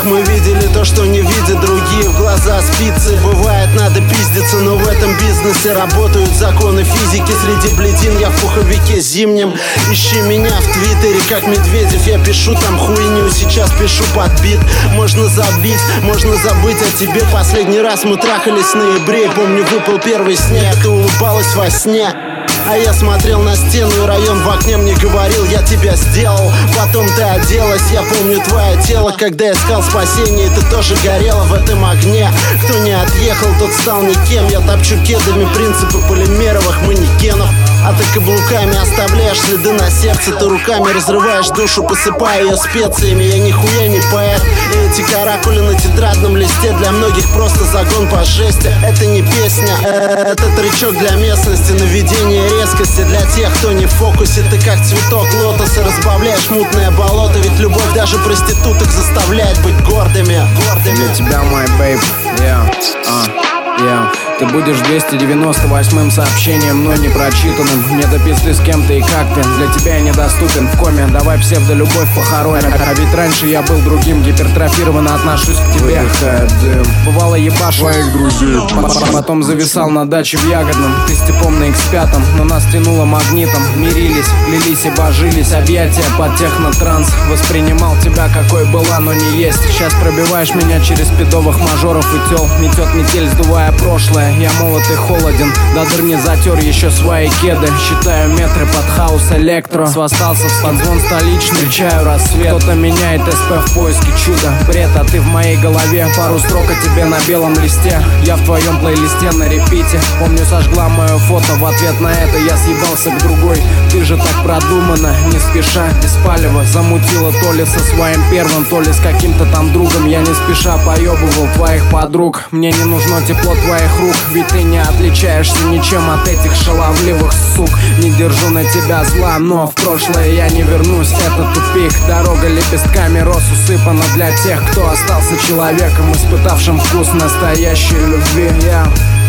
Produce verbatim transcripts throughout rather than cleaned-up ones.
мы видели то, что не видят другие. В глаза спицы, бывает надо пиздиться, но в этом бизнесе работают законы физики. Среди бледин я в пуховике зимнем. Ищи меня в твиттере, как Медведев. Я пишу там хуйню, сейчас пишу под бит. Можно забить, можно забыть о тебе. Последний раз мы трахались в ноябре. Помню, выпал первый снег, ты улыбалась во сне. А я смотрел на стену, и район в окне мне говорил: я тебя сделал. Потом ты оделась, я помню твое тело. Когда я искал спасение, ты тоже горела в этом огне. Кто не отъехал, тот стал никем. Я топчу кедами принципы полимеровых манекенов. А ты каблуками оставляешь следы на сердце. Ты руками разрываешь душу, посыпая ее специями. Я нихуя не поэт, и эти каракули на тетрадном листе для многих просто загон по жести. Это не песня, это тречок для местности. Наведение резкости для тех, кто не в фокусе. Ты как цветок лотоса, разбавляешь мутное болото. Ведь любовь даже проституток заставляет быть гордыми, гордыми. Для тебя, мой бейб, yeah, uh. Yeah. Ты будешь двести девяносто восьмым сообщением, но не прочитанным. Мне до пизды с кем ты и как ты. Для тебя я недоступен в коме. Давай псевдолюбовь похороним. А ведь раньше я был другим. Гипертрофированно отношусь к тебе. Выдыхает дым. Бывало ебашу своих друзей. Потом зависал на даче в Ягодном. Ты с типом на икс пять, но нас тянуло магнитом. Мирились, клялись и божились. Объятия под технотранс. Воспринимал тебя какой была, но не есть. Сейчас пробиваешь меня через пидовых мажоров и тел. Метет метель, сдувая прошлое. Я молод и холоден, до дыр не затер еще свои кеды. Считаю метры под хаус электро. Свостался в подзвон столичный, встречаю рассвет. Кто-то меняет СП в поиске чуда. Бред, а ты в моей голове. Пару строк о тебе на белом листе. Я в твоем плейлисте на репите. Помню, сожгла мое фото. В ответ на это я съебался к другой. Ты же так продуманно, не спеша, без палева. Замутила то ли со своим первым, то ли с каким-то там другом. Я не спеша поебывал твоих подруг. Мне не нужно тепло твоих рук, ведь ты не отличаешься ничем от этих шаловливых сук. Не держу на тебя зла, но в прошлое я не вернусь. Это тупик, дорога лепестками роз усыпана для тех, кто остался человеком, испытавшим вкус настоящей любви. Я...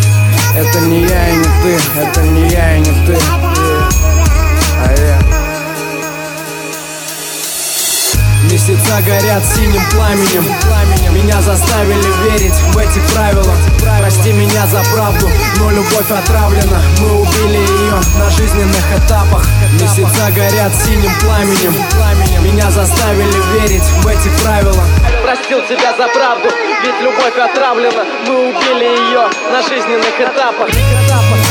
Это не я и не ты, это не я и не ты. А я... Месяца горят синим пламенем. Меня заставили верить в эти правила. Прости меня за правду, но любовь отравлена. Мы убили ее на жизненных этапах. Месяца горят синим пламенем. Меня заставили верить в эти правила. Простил тебя за правду, ведь любовь отравлена. Мы убили ее на жизненных этапах.